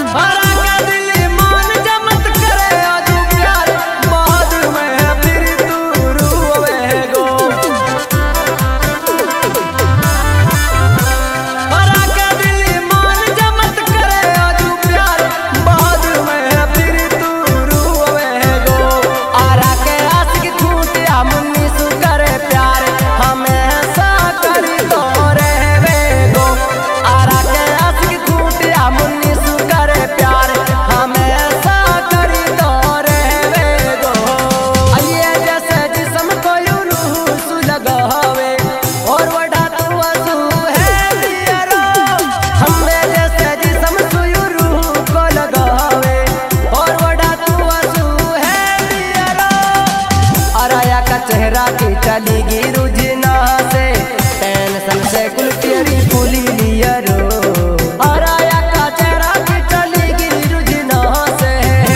चेहरा की चली गिरू जिना से टेंशन से कुल तेरी फूली लिया रो और आया का चेहरा की चली गिरू जिना से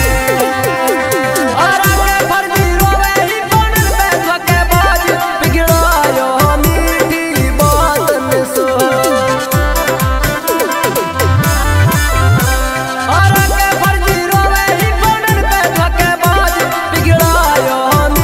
और आगे फर्जी रोवे ही कौन पे धके बाज बिगड़ायो मीठी बात में सो और आगे फर्जी रोवे ही कौन पे धके बाज बिगड़ायो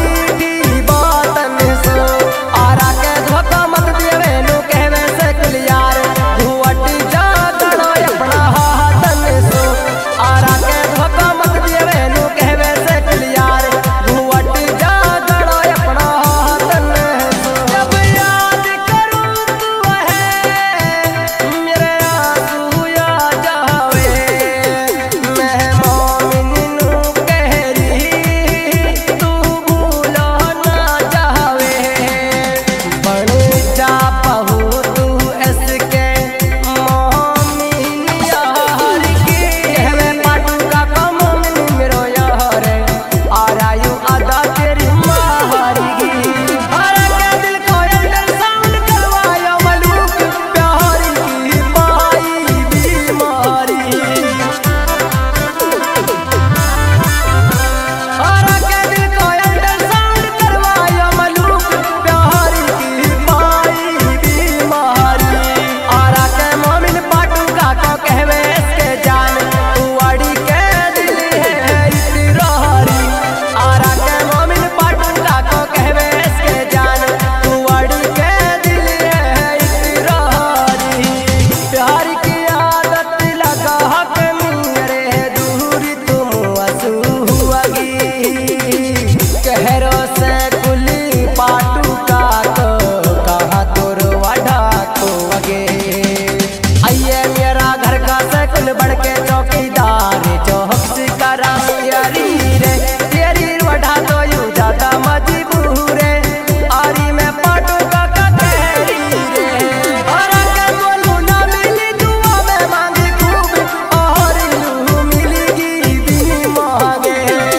बड़के चौकीदार चौहक करा रे तेरी वढ़ा तो यू ज्यादा मजबूर है आरी में पाटू का कहरी रे और आगे बोलू ना मिली दुआ में मांगी खूब और यूं मिलेगी भी मांगे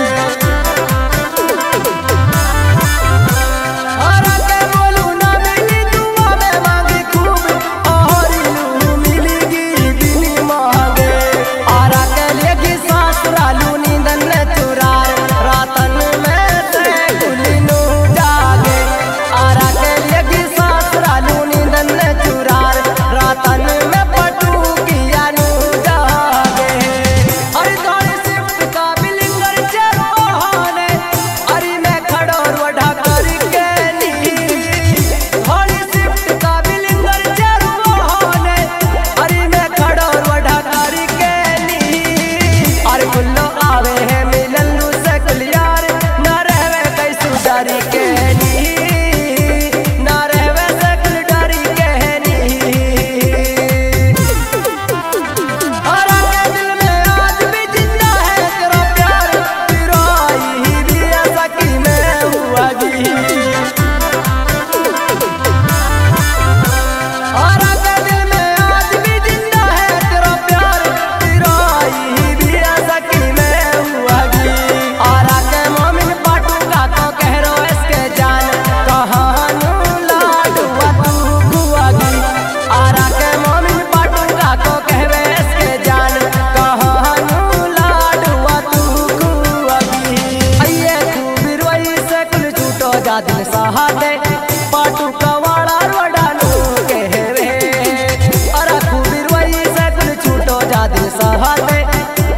और आगे बोलू ना मिली दुआ में मांगी खूब और यूं मिलेगी भी मांगे दिल सहादे पाटू कवाड़ा रोडानू कहवे अरे खूबिर वही से कुल छूटो जा दिल सहादे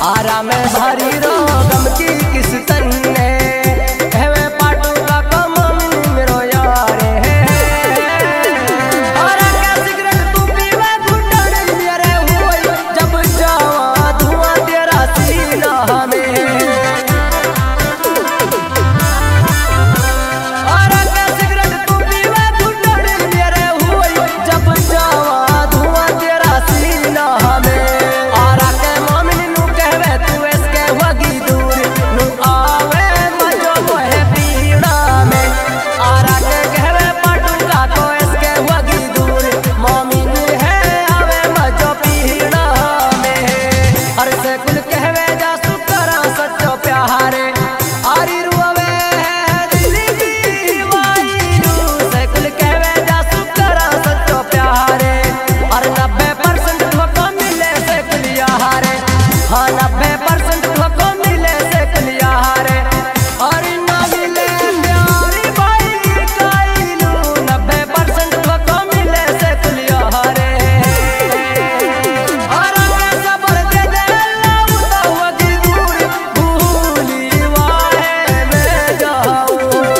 आरा में भारी रोगम की किस तन्ने कहवे पाटू का कम मेरो यारे आरा का सिगरेट तू पीवे घुटन मेरे हुए जब जावा धुआं तेरा सीना में आरा का सिगरेट तू पीवे घुटन मेरे हुए जब जावा धुआं तेरा सीना में आरा के मोमिन नु कहवे तू इसके वगी दूर नु आवे मजो मोहे पीड़ा में आरा के कहवे पाटू का को इसके वगी दूर मोमिन है आवे मजो पीड़ा में हर से कुल कहवे जा सुकरा सच्चो प्यारे आरी रुवे दिली दीवाई रू से कुल कहवे जा सुकरा सच्चो प्यारे और 90% धोखा मिले से कुलिया हारे हाँ 90% धोखा मिले से कुलिया हारे और ना मिले प्यारी भाई काइलू 90% धोखा मिले से कुलिया हारे और मैं सबर दे दे लाऊं तो वगी दूर भूली वाहे में जाऊं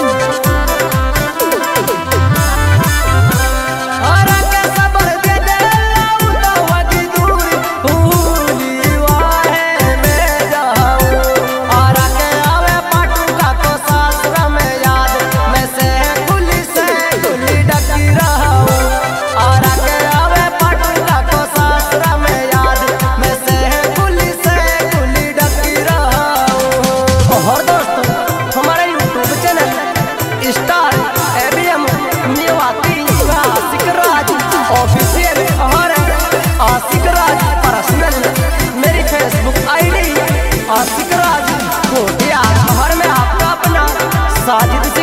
आरा के सबर दे दे लाऊं तो वगी दूर भूली वाहे में जाऊं आरा के आवे पाटू का तो सासरा में याद मैं से कुली डकी रहूं आरा के आवे पाटू का तो सासरा में याद मैं से कुली डकी रहूं और दोस्तों हमारे YouTube channel star ABM Mewati Ashiq Raj official और आशिक राज पर्सनल मेरी फेसबुक आईडी आशिक राज कोटिया और मैं आपका अपना साजिद